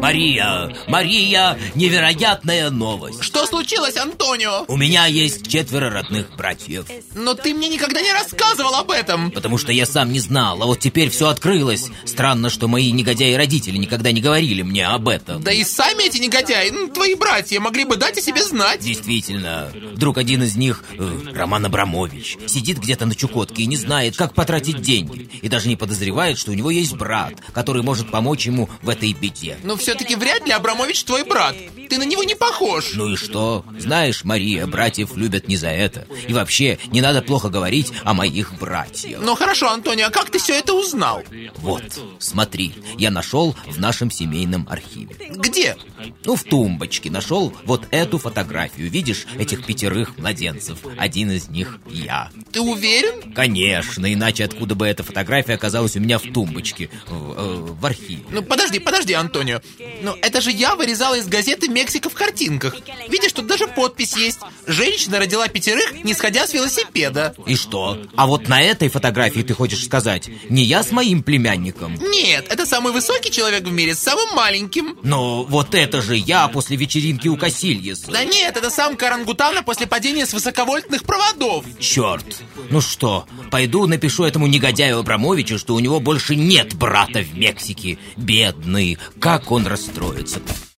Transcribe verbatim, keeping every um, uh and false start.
Мария, Мария, невероятная новость. Что случилось, Антонио? У меня есть четверо родных братьев. Но ты мне никогда не рассказывал об этом. Потому что я сам не знал, а вот теперь все открылось. Странно, что мои негодяи-родители никогда не говорили мне об этом. Да и сами эти негодяи, ну, твои братья, могли бы дать о себе знать. Действительно, вдруг один из них, э, Роман Абрамович, сидит где-то на Чукотке и не знает, как потратить деньги. И даже не подозревает, что у него есть брат, который может помочь ему в этой беде. Но все-таки вряд ли Абрамович твой брат. Ты на него не похож. Ну и что? Знаешь, Мария, братьев любят не за это. И вообще, не надо плохо говорить о моих братьях. Ну хорошо, Антонио, а как ты все это узнал? Вот, смотри, я нашел в нашем семейном архиве. Где? Ну, в тумбочке нашел вот эту фотографию. Видишь этих пятерых младенцев? Один из них я. Ты уверен? Конечно, иначе откуда бы эта фотография оказалась у меня в тумбочке, в, э, в архиве. Ну подожди, подожди, Антонио. Ну это же я вырезала из газеты «Мексика в картинках». Видишь, тут даже подпись есть. Женщина родила пятерых, не сходя с велосипеда. И что? А вот на этой фотографии ты хочешь сказать, не я с моим племянником? Нет, это самый высокий человек в мире с самым маленьким. Но вот это же я после вечеринки у Касильеса. Да нет, это самка орангутана после падения с высоковольтных проводов. Черт, ну что, пойду напишу этому негодяю Абрамовичу, что у него больше нет брата в Мексике. Бедный, как он расстроится.